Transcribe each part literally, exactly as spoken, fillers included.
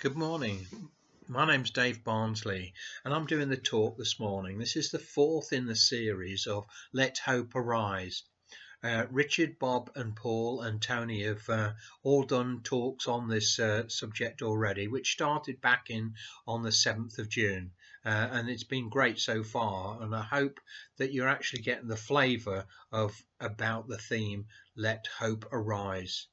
Good morning. My name's Dave Barnsley and I'm doing the talk this morning. This is the fourth in the series of Let Hope Arise. Uh, Richard, Bob and Paul and Tony have uh, all done talks on this uh, subject already, which started back in on the seventh of June. Uh, and it's been great so far, and I hope that you're actually getting the flavour of about the theme Let Hope Arise.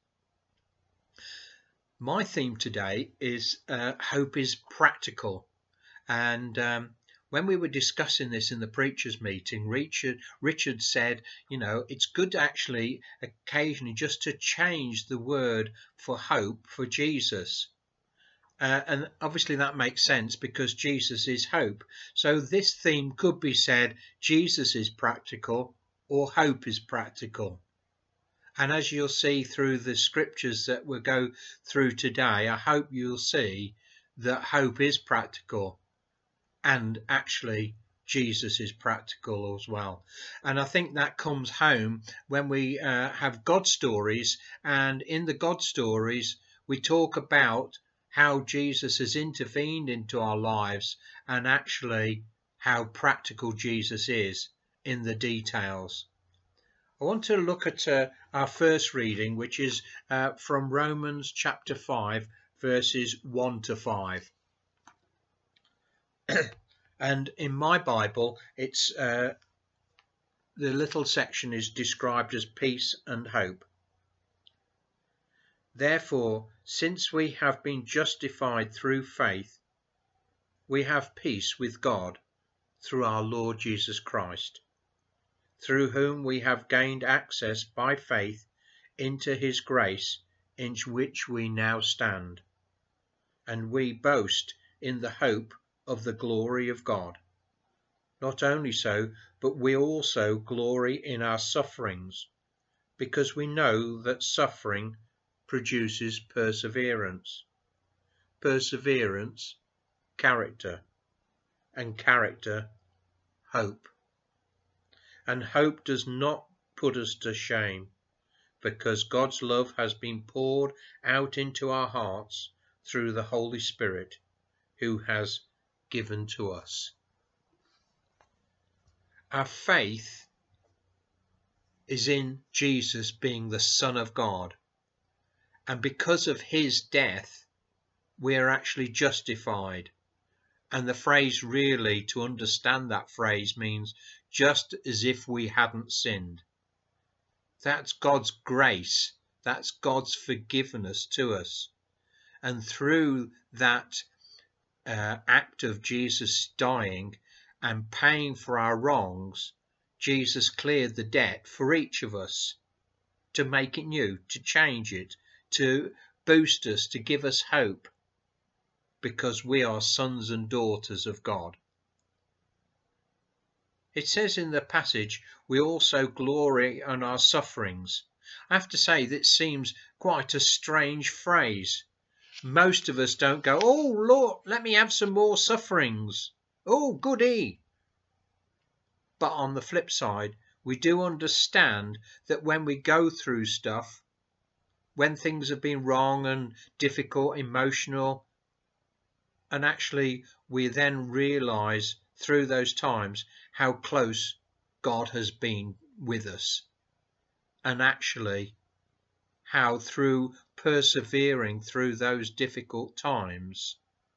My theme today is uh, hope is practical, and um, when we were discussing this in the preachers meeting, Richard Richard said, you know, it's good actually occasionally just to change the word for hope for Jesus. Uh, and obviously that makes sense because Jesus is hope. So this theme could be said, Jesus is practical or hope is practical. And as you'll see through the scriptures that we'll go through today, I hope you'll see that hope is practical and actually Jesus is practical as well. And I think that comes home when we uh, have God stories, and in the God stories we talk about how Jesus has intervened into our lives and actually how practical Jesus is in the details. I want to look at uh, our first reading, which is uh, from Romans chapter five, verses one to five. And in my Bible, it's uh, the little section is described as peace and hope. Therefore, since we have been justified through faith, we have peace with God through our Lord Jesus Christ, through whom we have gained access by faith into his grace in which we now stand. And we boast in the hope of the glory of God. Not only so, but we also glory in our sufferings, because we know that suffering produces perseverance. Perseverance, character, and character, hope. And hope does not put us to shame, because God's love has been poured out into our hearts through the Holy Spirit, who has given to us. Our faith is in Jesus being the Son of God, and because of his death we are actually justified. And the phrase, really, to understand that phrase, means just as if we hadn't sinned. That's God's grace. That's God's forgiveness to us. And through that uh, act of Jesus dying and paying for our wrongs, Jesus cleared the debt for each of us to make it new, to change it, to boost us, to give us hope, because we are sons and daughters of God. It says in the passage, we also glory in our sufferings. I have to say that seems quite a strange phrase. Most of us don't go, oh Lord, let me have some more sufferings. Oh, goody. But on the flip side, we do understand that when we go through stuff, when things have been wrong and difficult, emotional, and actually we then realise through those times how close God has been with us, and actually how through persevering through those difficult times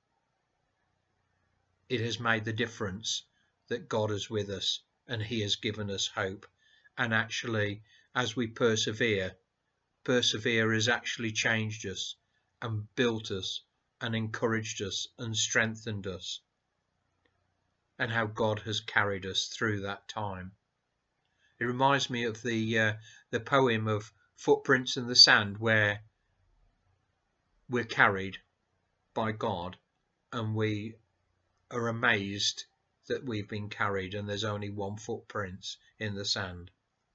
it has made the difference that God is with us and he has given us hope. And actually as we persevere, persevere has actually changed us and built us and encouraged us and strengthened us, and how God has carried us through that time. It reminds me of the uh, the poem of Footprints in the Sand, where we're carried by God and we are amazed that we've been carried and there's only one footprint in the sand.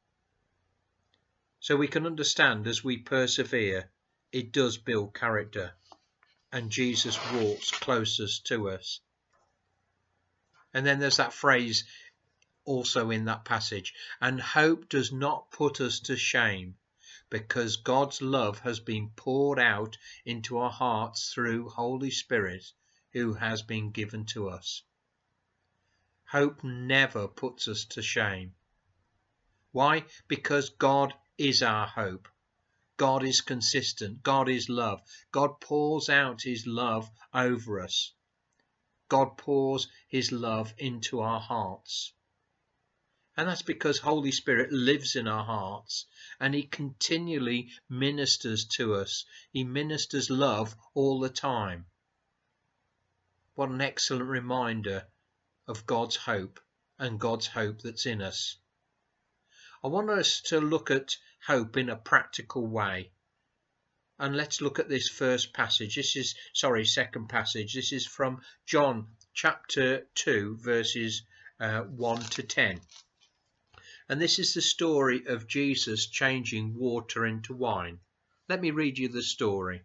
So we can understand as we persevere, it does build character, and Jesus walks closest to us. And then there's that phrase also in that passage, and hope does not put us to shame, because God's love has been poured out into our hearts through Holy Spirit who has been given to us. Hope never puts us to shame. Why? Because God is our hope. God is consistent. God is love. God pours out his love over us. God pours his love into our hearts. And that's because Holy Spirit lives in our hearts and he continually ministers to us. He ministers love all the time. What an excellent reminder of God's hope and God's hope that's in us. I want us to look at hope in a practical way. And let's look at this first passage. This is, sorry, second passage. This is from John chapter two, verses uh, one to ten. And this is the story of Jesus changing water into wine. Let me read you the story.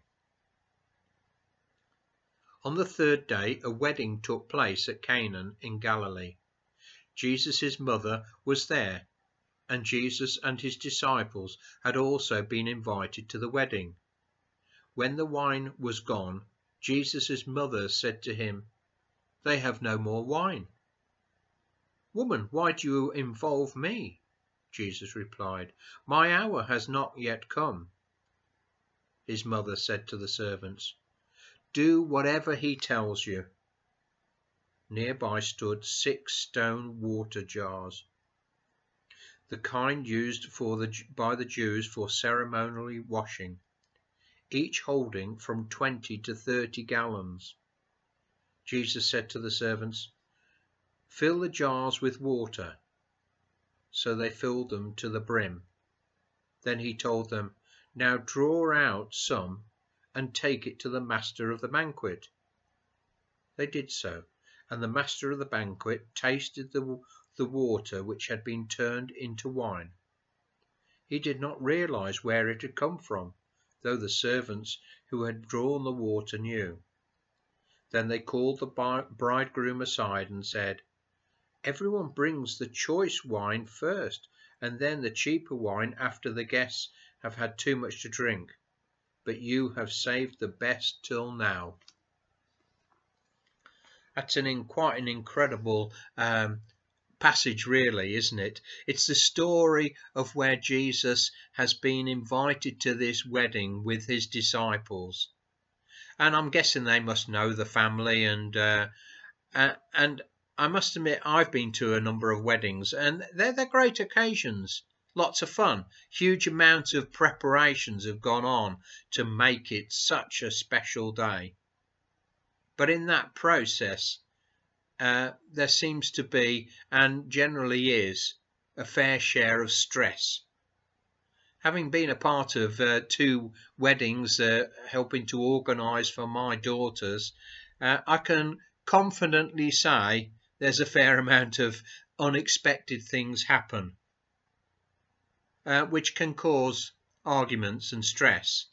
On the third day, a wedding took place at Cana in Galilee. Jesus' mother was there, and Jesus and his disciples had also been invited to the wedding. When the wine was gone, Jesus' mother said to him, "They have no more wine." "Woman, why do you involve me?" Jesus replied, "My hour has not yet come." His mother said to the servants, "Do whatever he tells you." Nearby stood six stone water jars, the kind used for the, by the Jews for ceremonial washing, each holding from twenty to thirty gallons. Jesus said to the servants, "Fill the jars with water." So they filled them to the brim. Then he told them, "Now draw out some and take it to the master of the banquet." They did so, and the master of the banquet tasted the, the water which had been turned into wine. He did not realize where it had come from, though the servants who had drawn the water knew. Then they called the bridegroom aside and said, "Everyone brings the choice wine first, and then the cheaper wine after the guests have had too much to drink. But you have saved the best till now." That's an in, quite an incredible um, passage, really, isn't it? It's the story of where Jesus has been invited to this wedding with his disciples. And I'm guessing they must know the family, and uh, uh, and I must admit I've been to a number of weddings, and they're, they're great occasions. Lots of fun. Huge amounts of preparations have gone on to make it such a special day. But in that process, uh, there seems to be, and generally is, a fair share of stress. Having been a part of uh, two weddings, uh, helping to organise for my daughters, uh, I can confidently say there's a fair amount of unexpected things happen, uh, which can cause arguments and stress.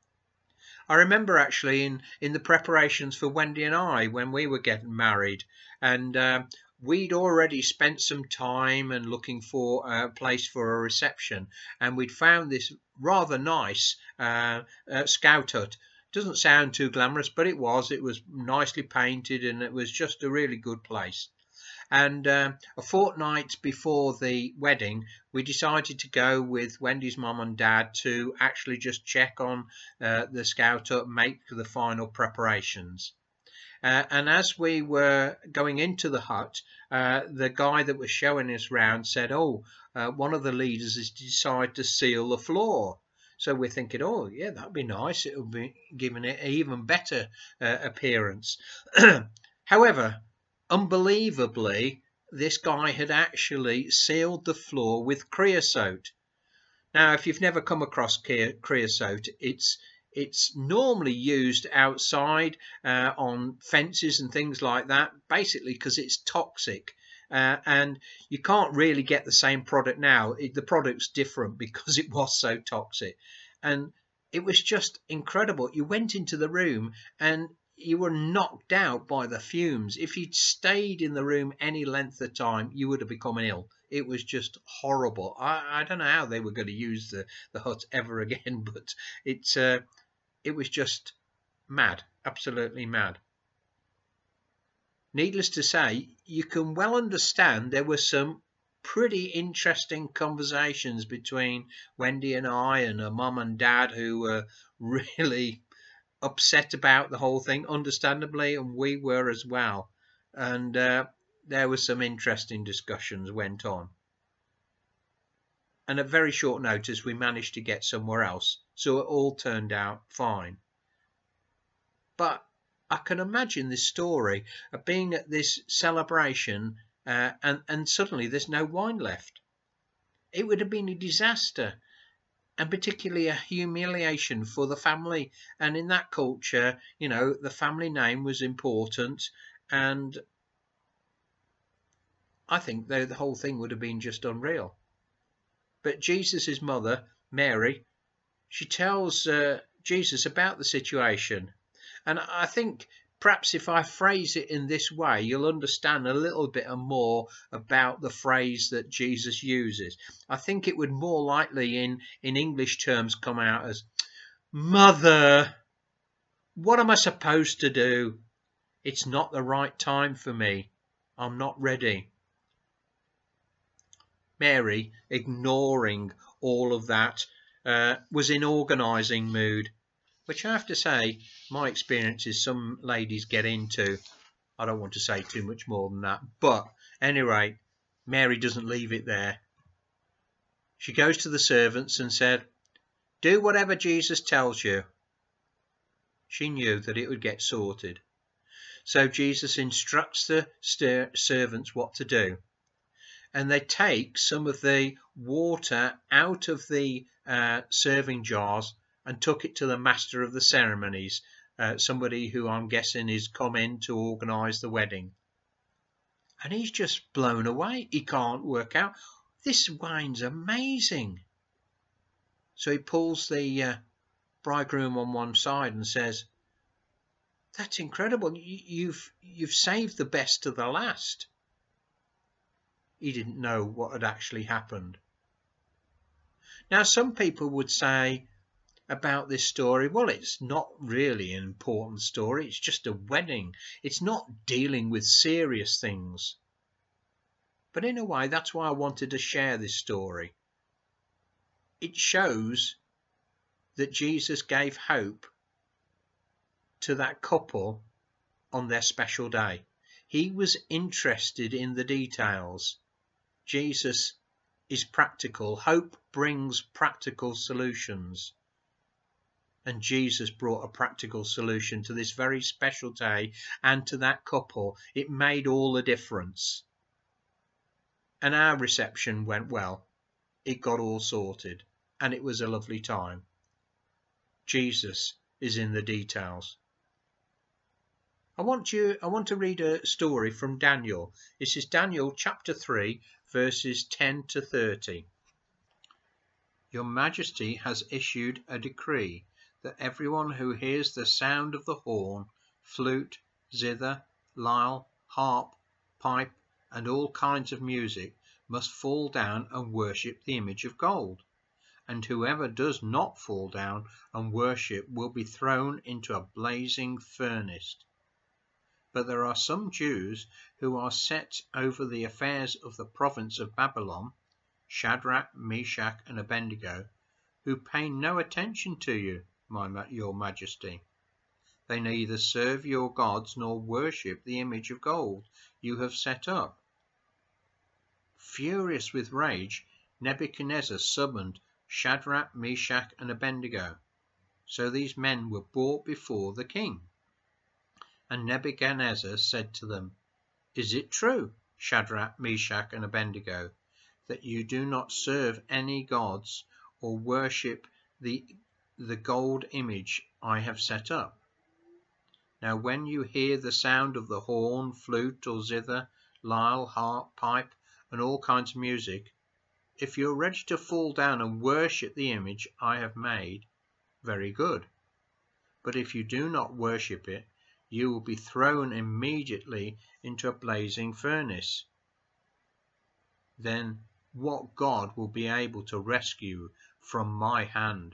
I remember actually in, in the preparations for Wendy and I when we were getting married, and uh, we'd already spent some time and looking for a place for a reception, and we'd found this rather nice uh, uh, scout hut. Doesn't sound too glamorous, but it was. It was nicely painted, and it was just a really good place. And uh, a fortnight before the wedding, we decided to go with Wendy's mum and dad to actually just check on uh, the scout hut, make the final preparations. Uh, and as we were going into the hut, uh, the guy that was showing us round said, "Oh, uh, one of the leaders has decided to seal the floor." So we're thinking, oh, yeah, that'd be nice. It would be giving it an even better uh, appearance. However, unbelievably, this guy had actually sealed the floor with creosote. Now, if you've never come across creosote, it's it's normally used outside uh, on fences and things like that, basically because it's toxic. Uh, and you can't really get the same product now. It, the product's different because it was so toxic. And it was just incredible. You went into the room and you were knocked out by the fumes. If you'd stayed in the room any length of time, you would have become ill. It was just horrible. I, I don't know how they were going to use the, the hut ever again, but it's uh, it was just mad, absolutely mad. Needless to say, you can well understand there were some pretty interesting conversations between Wendy and I and her mum and dad, who were really upset about the whole thing, understandably, and we were as well. And uh, there were some interesting discussions went on. And at very short notice, we managed to get somewhere else, so it all turned out fine. But I can imagine this story of being at this celebration uh, and, and suddenly there's no wine left. It would have been a disaster, and particularly a humiliation for the family. And in that culture, you know, the family name was important, and I think the, the whole thing would have been just unreal. But Jesus's mother, Mary, she tells uh, Jesus about the situation. And I think perhaps if I phrase it in this way, you'll understand a little bit more about the phrase that Jesus uses. I think it would more likely in, in English terms come out as, "Mother, what am I supposed to do? It's not the right time for me. I'm not ready." Mary, ignoring all of that, uh, was in organising mood, which I have to say, my experience is some ladies get into. I don't want to say too much more than that. But anyway, Mary doesn't leave it there. She goes to the servants and said, "Do whatever Jesus tells you." She knew that it would get sorted. So Jesus instructs the servants what to do. And they take some of the water out of the uh, serving jars and took it to the master of the ceremonies, uh, somebody who I'm guessing is come in to organise the wedding. And he's just blown away. He can't work out. This wine's amazing. So he pulls the uh, bridegroom on one side and says, "That's incredible. You've, you've saved the best to the last." He didn't know what had actually happened. Now, some people would say about this story, well, it's not really an important story. It's just a wedding. It's not dealing with serious things. But in a way, that's why I wanted to share this story. It shows that Jesus gave hope to that couple on their special day. He was interested in the details. Jesus is practical. Hope brings practical solutions. And Jesus brought a practical solution to this very special day and to that couple. It made all the difference. And our reception went well. It got all sorted. And it was a lovely time. Jesus is in the details. I want you, I want to read a story from Daniel. This is Daniel chapter three, verses ten to thirty. "Your Majesty has issued a decree that everyone who hears the sound of the horn, flute, zither, lyre, harp, pipe, and all kinds of music must fall down and worship the image of gold. And whoever does not fall down and worship will be thrown into a blazing furnace. But there are some Jews who are set over the affairs of the province of Babylon, Shadrach, Meshach, and Abednego, who pay no attention to you, my, your Majesty. They neither serve your gods nor worship the image of gold you have set up." Furious with rage, Nebuchadnezzar summoned Shadrach, Meshach, and Abednego. So these men were brought before the king. And Nebuchadnezzar said to them, "Is it true, Shadrach, Meshach, and Abednego, that you do not serve any gods or worship the, the gold image I have set up? Now when you hear the sound of the horn, flute, or zither, lyre, harp, pipe, and all kinds of music, if you're ready to fall down and worship the image I have made, very good. But if you do not worship it, you will be thrown immediately into a blazing furnace. Then what God will be able to rescue you from my hand?"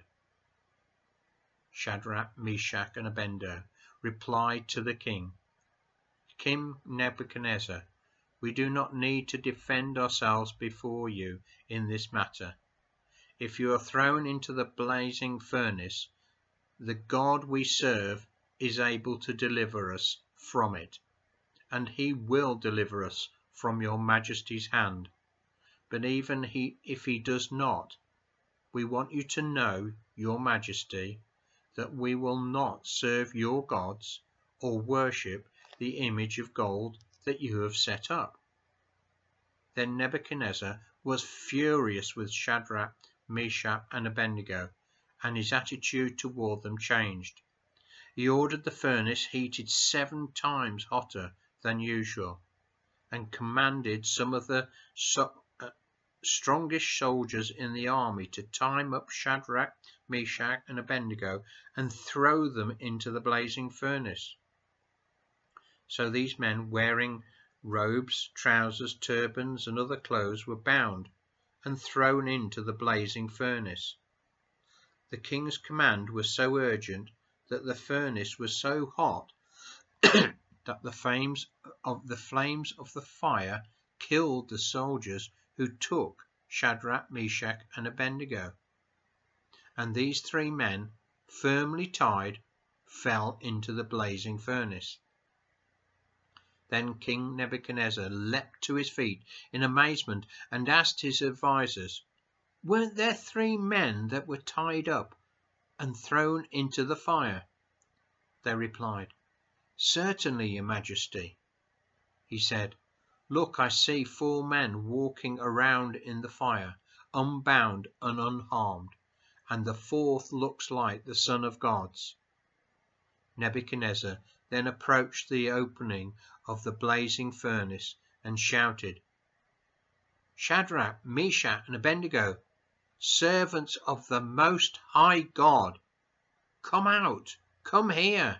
Shadrach, Meshach, and Abednego replied to the king, "King Nebuchadnezzar, we do not need to defend ourselves before you in this matter. If you are thrown into the blazing furnace, the God we serve is able to deliver us from it, and he will deliver us from your majesty's hand. But even he, if he does not, we want you to know, your majesty, that we will not serve your gods or worship the image of gold that you have set up." Then Nebuchadnezzar was furious with Shadrach, Meshach, and Abednego, and his attitude toward them changed. He ordered the furnace heated seven times hotter than usual, and commanded some of the so, uh, strongest soldiers in the army to tie up Shadrach, Meshach, and Abednego and throw them into the blazing furnace. So these men, wearing robes, trousers, turbans, and other clothes, were bound and thrown into the blazing furnace. The king's command was so urgent that the furnace was so hot that the flames of the flames of the fire killed the soldiers who took Shadrach, Meshach, and Abednego. And these three men, firmly tied, fell into the blazing furnace. Then King Nebuchadnezzar leapt to his feet in amazement and asked his advisers, "Weren't there three men that were tied up and thrown into the fire?" They replied, "Certainly, your majesty." He said, "Look, I see four men walking around in the fire, unbound and unharmed, and the fourth looks like the Son of God's." Nebuchadnezzar then approached the opening of the blazing furnace and shouted, "Shadrach, Meshach, and Abednego, servants of the Most High God, come out, come here."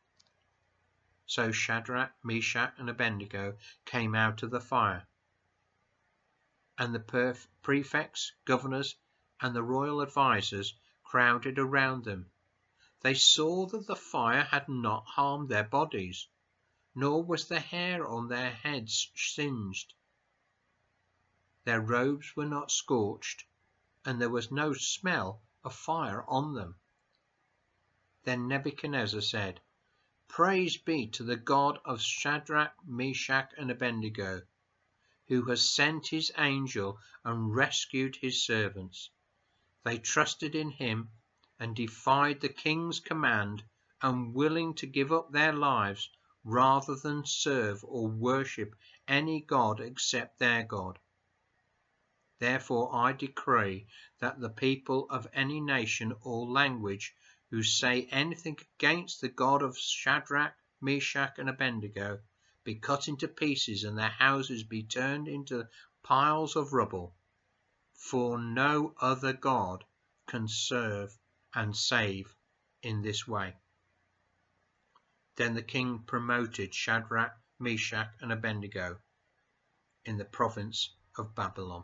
So Shadrach, Meshach, and Abednego came out of the fire, and the prefects, governors, and the royal advisers crowded around them. They saw that the fire had not harmed their bodies, nor was the hair on their heads singed. Their robes were not scorched, and there was no smell of fire on them. Then Nebuchadnezzar said, "Praise be to the God of Shadrach, Meshach, and Abednego, who has sent his angel and rescued his servants. They trusted in him and defied the king's command, and willing to give up their lives rather than serve or worship any god except their God. Therefore I decree that the people of any nation or language who say anything against the God of Shadrach, Meshach, and Abednego be cut into pieces, and their houses be turned into piles of rubble. For no other God can serve and save in this way." Then the king promoted Shadrach, Meshach, and Abednego in the province of Babylon.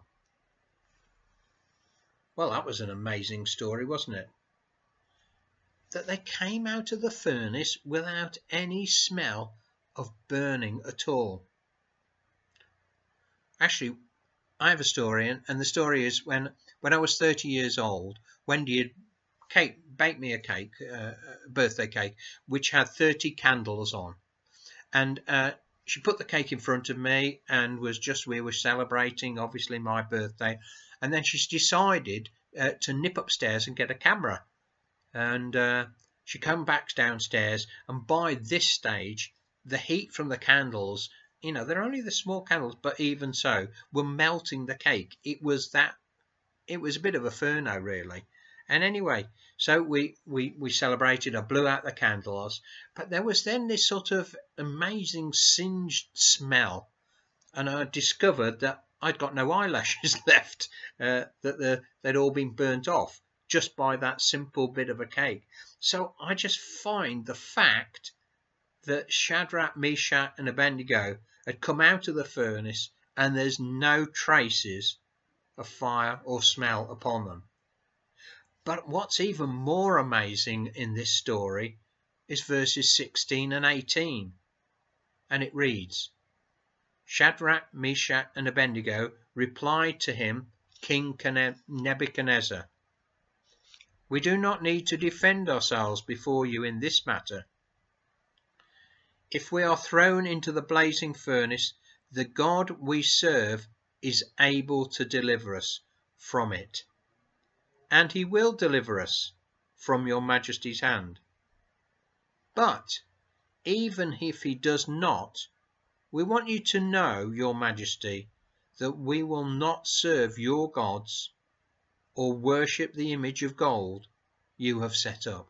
Well, that was an amazing story, wasn't it? That they came out of the furnace without any smell of burning at all. Actually, I have a story, and, and the story is when, when I was thirty years old, Wendy had cake, baked me a cake, uh, a birthday cake, which had thirty candles on. And uh, she put the cake in front of me and was just, we were celebrating, obviously, my birthday. And then she decided uh, to nip upstairs and get a camera. And uh, she came back downstairs, and by this stage, the heat from the candles, you know, they're only the small candles, but even so, were melting the cake. It was that, it was a bit of a inferno, really. And anyway, so we, we, we celebrated. I blew out the candles, but there was then this sort of amazing singed smell, and I discovered that I'd got no eyelashes left, uh, that the, they'd all been burnt off just by that simple bit of a cake. So I just find the fact that Shadrach, Meshach and Abednego had come out of the furnace and there's no traces of fire or smell upon them. But what's even more amazing in this story is verses sixteen and eighteen, and it reads, Shadrach, Meshach and Abednego replied to him, King Nebuchadnezzar, we do not need to defend ourselves before you in this matter. If we are thrown into the blazing furnace, the God we serve is able to deliver us from it, and he will deliver us from your majesty's hand. But even if he does not, we want you to know, your majesty, that we will not serve your gods or worship the image of gold you have set up.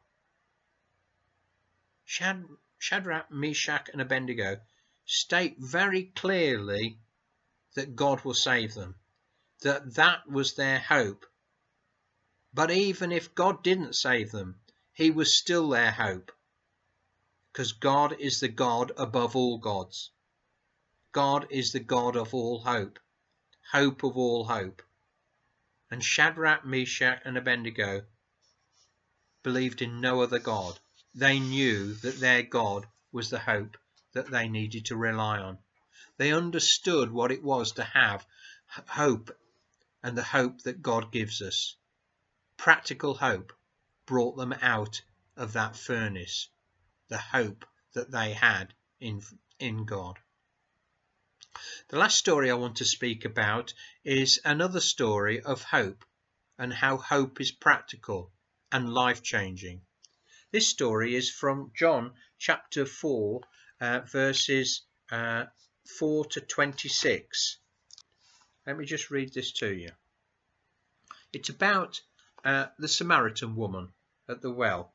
Shad Shadrach, Meshach and Abednego state very clearly that God will save them, that that was their hope. But even if God didn't save them, he was still their hope, because God is the God above all gods. God is the God of all hope, hope of all hope. And Shadrach, Meshach and Abednego believed in no other God. They knew that their God was the hope that they needed to rely on. They understood what it was to have hope, and the hope that God gives us. Practical hope brought them out of that furnace, the hope that they had in, in God. The last story I want to speak about is another story of hope and how hope is practical and life-changing. This story is from John chapter four, uh, verses uh, four to twenty-six. Let me just read this to you. It's about uh, the Samaritan woman at the well,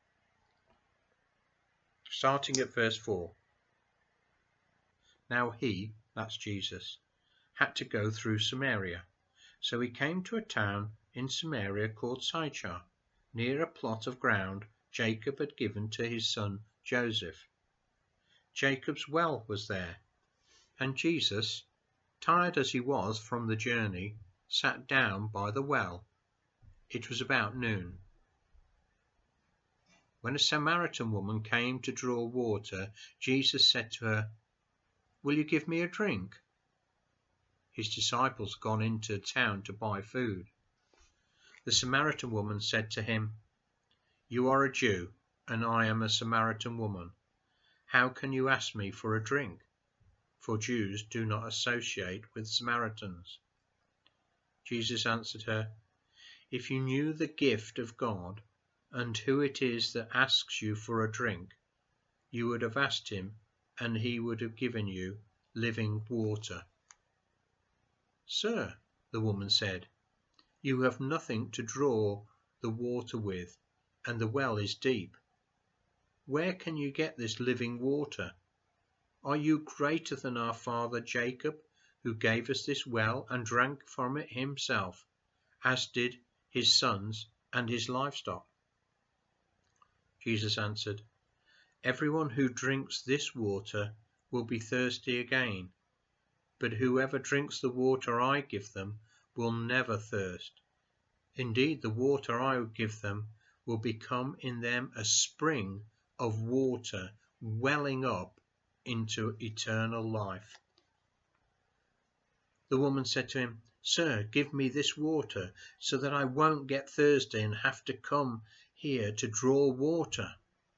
starting at verse four. Now he, that's Jesus, had to go through Samaria. So he came to a town in Samaria called Sychar, near a plot of ground Jacob had given to his son Joseph. Jacob's well was there, and Jesus, tired as he was from the journey, sat down by the well. It was about noon. When a Samaritan woman came to draw water, Jesus said to her, Will you give me a drink? His disciples had gone into town to buy food. The Samaritan woman said to him, You are a Jew, and I am a Samaritan woman. How can you ask me for a drink? For Jews do not associate with Samaritans. Jesus answered her, If you knew the gift of God, and who it is that asks you for a drink, you would have asked him, and he would have given you living water. Sir, the woman said, you have nothing to draw the water with, and the well is deep. Where can you get this living water? Are you greater than our father Jacob, who gave us this well and drank from it himself, as did his sons and his livestock? Jesus answered, Everyone who drinks this water will be thirsty again, but whoever drinks the water I give them will never thirst. Indeed, the water I will give them will become in them a spring of water welling up into eternal life. The woman said to him, Sir, give me this water so that I won't get thirsty and have to come here to draw water.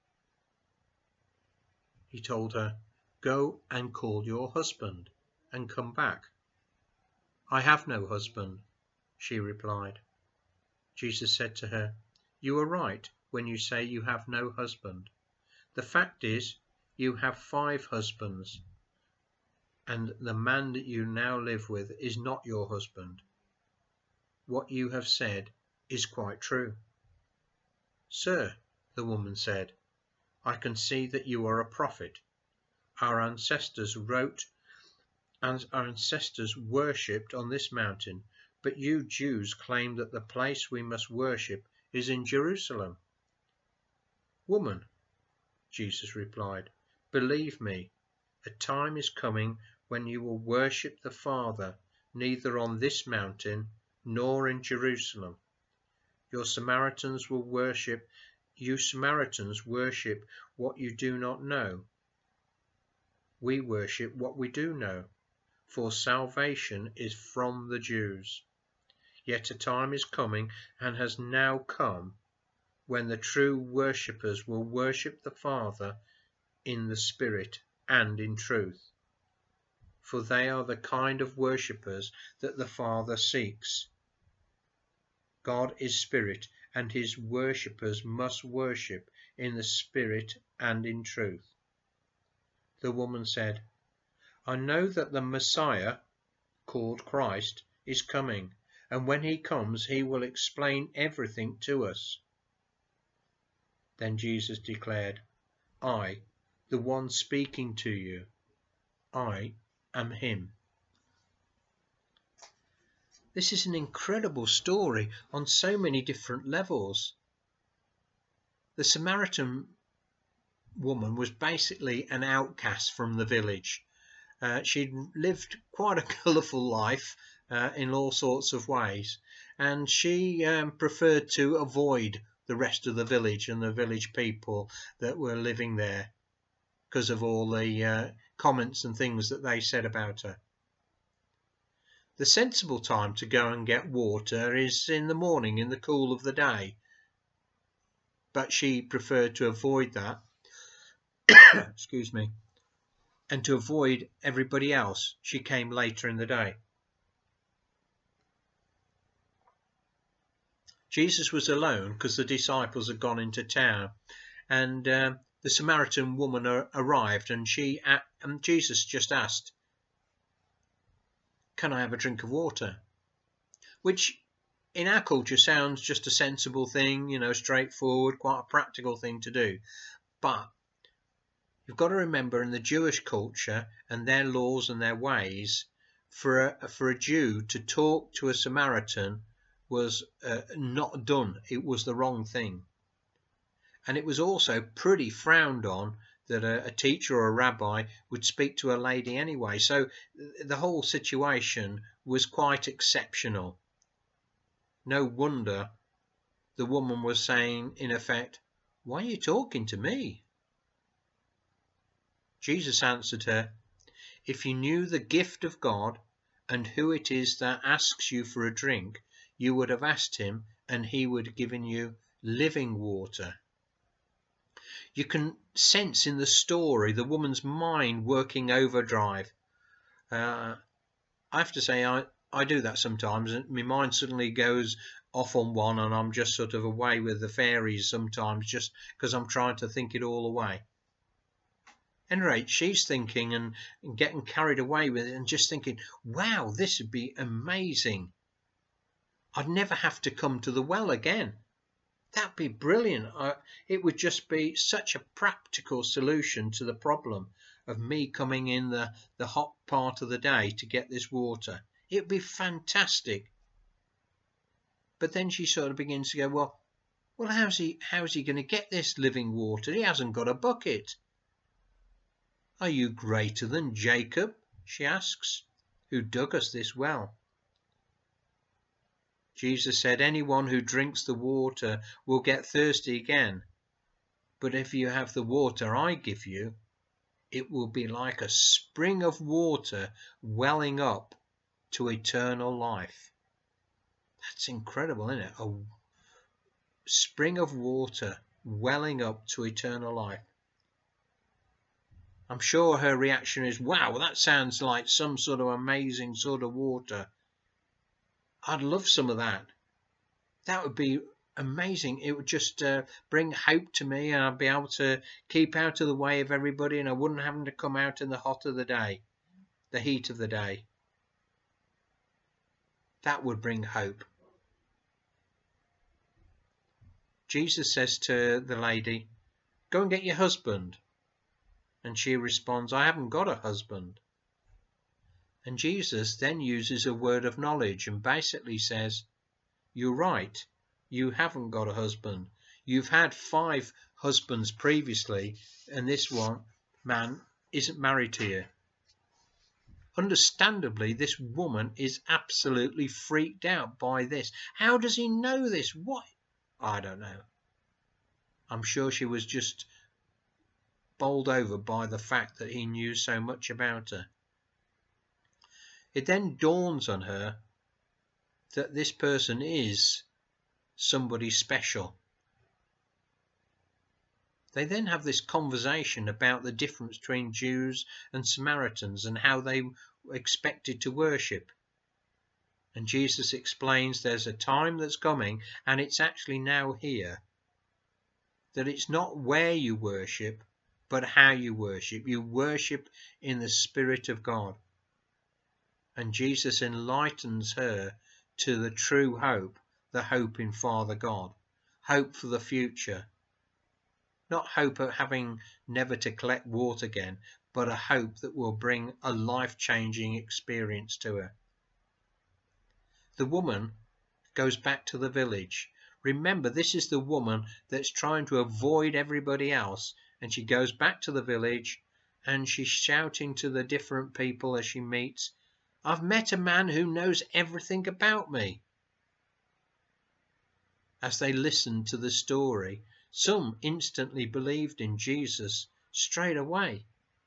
He told her, Go and call your husband and come back. I have no husband, she replied. Jesus said to her, You are right when you say you have no husband. The fact is, you have five husbands, and the man that you now live with is not your husband. What you have said is quite true. Sir, the woman said, I can see that you are a prophet. Our ancestors wrote and our ancestors worshipped on this mountain, but you Jews claim that the place we must worship is in Jerusalem. Woman, Jesus replied, Believe me, a time is coming when you will worship the Father neither on this mountain nor in Jerusalem. Your Samaritans will worship, you Samaritans worship what you do not know. We worship what we do know, for salvation is from the Jews. Yet a time is coming, and has now come, when the true worshippers will worship the Father in the Spirit and in truth. For they are the kind of worshippers that the Father seeks. God is Spirit, and his worshippers must worship in the Spirit and in truth. The woman said, I know that the Messiah, called Christ, is coming, and when he comes he will explain everything to us. Then Jesus declared, I, the one speaking to you, I am him. This is an incredible story on so many different levels. The Samaritan woman was basically an outcast from the village. Uh, she'd lived quite a colourful life uh, in all sorts of ways, and she um, preferred to avoid the rest of the village and the village people that were living there because of all the uh, comments and things that they said about her. The sensible time to go and get water is in the morning, in the cool of the day, but she preferred to avoid that excuse me, and to avoid everybody else, she came later in the day. Jesus was alone because the disciples had gone into town, and um, the Samaritan woman ar arrived, and she and Jesus just asked, can I have a drink of water? Which in our culture sounds just a sensible thing, you know, straightforward, quite a practical thing to do. But you've got to remember, in the Jewish culture and their laws and their ways, for a, for a Jew to talk to a Samaritan was uh, not done. It was the wrong thing. And it was also pretty frowned on that a, a teacher or a rabbi would speak to a lady anyway. So the whole situation was quite exceptional. No wonder the woman was saying, in effect, why are you talking to me? Jesus answered her, if you knew the gift of God and who it is that asks you for a drink, you would have asked him, and he would have given you living water. You can sense in the story the woman's mind working overdrive. Uh, I have to say, I, I do that sometimes, and my mind suddenly goes off on one, and I'm just sort of away with the fairies sometimes, just because I'm trying to think it all away. At any rate, she's thinking and, and getting carried away with it, and just thinking, wow, this would be amazing. I'd never have to come to the well again. That'd be brilliant. I, it would just be such a practical solution to the problem of me coming in the, the hot part of the day to get this water. It'd be fantastic. But then she sort of begins to go, well, well, how's he, how's he going to get this living water? He hasn't got a bucket. Are you greater than Jacob, she asks, who dug us this well? Jesus said, anyone who drinks the water will get thirsty again. But if you have the water I give you, it will be like a spring of water welling up to eternal life. That's incredible, isn't it? A spring of water welling up to eternal life. I'm sure her reaction is, wow, that sounds like some sort of amazing sort of water. I'd love some of that. That would be amazing. It would just uh, bring hope to me, and I'd be able to keep out of the way of everybody, and I wouldn't have to come out in the hot of the day, the heat of the day. That would bring hope. Jesus says to the lady, go and get your husband. And she responds, I haven't got a husband. And Jesus then uses a word of knowledge and basically says, you're right, you haven't got a husband. You've had five husbands previously, and this one man isn't married to you. Understandably, this woman is absolutely freaked out by this. How does he know this? What? I don't know. I'm sure she was just bowled over by the fact that he knew so much about her. It then dawns on her that this person is somebody special. They then have this conversation about the difference between Jews and Samaritans and how they expected to worship. And Jesus explains there's a time that's coming, and it's actually now here, that it's not where you worship, but how you worship. You worship in the Spirit of God. And Jesus enlightens her to the true hope, the hope in Father God, hope for the future. Not hope of having never to collect water again, but a hope that will bring a life-changing experience to her. The woman goes back to the village. Remember, this is the woman that's trying to avoid everybody else, and she goes back to the village and she's shouting to the different people as she meets, "I've met a man who knows everything about me." As they listened to the story, some instantly believed in Jesus straight away.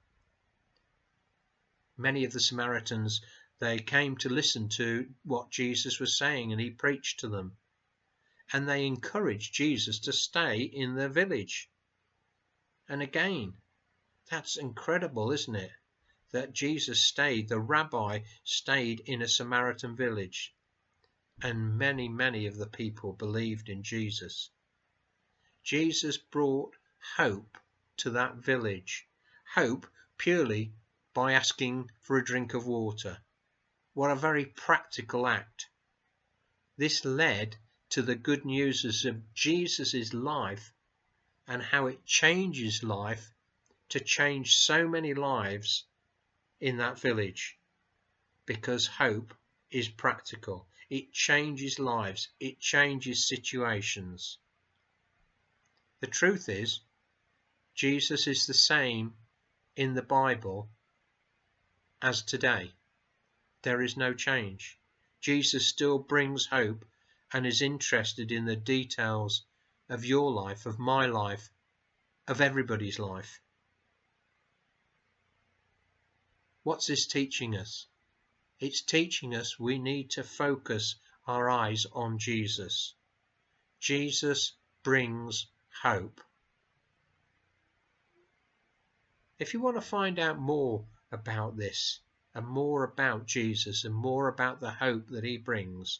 Many of the Samaritans, they came to listen to what Jesus was saying, and he preached to them. And they encouraged Jesus to stay in their village. And again, that's incredible, isn't it? That Jesus stayed, the rabbi stayed in a Samaritan village. And many, many of the people believed in Jesus. Jesus brought hope to that village. Hope purely by asking for a drink of water. What a very practical act. This led to the good news of Jesus' life and how it changes life to change so many lives in that village. Because hope is practical. It changes lives. It changes situations. The truth is, Jesus is the same in the Bible as today. There is no change. Jesus still brings hope and is interested in the details of your life, of my life, of everybody's life. What's this teaching us? It's teaching us we need to focus our eyes on Jesus. Jesus brings hope. If you want to find out more about this, and more about Jesus, and more about the hope that he brings,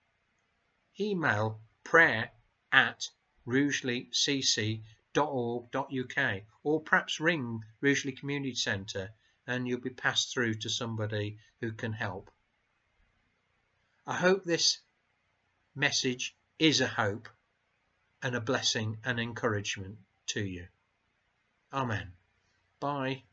email prayer at rugeley c c dot org dot u k, or perhaps ring Rugeley Community Centre and you'll be passed through to somebody who can help. I hope this message is a hope and a blessing and encouragement to you. Amen. Bye.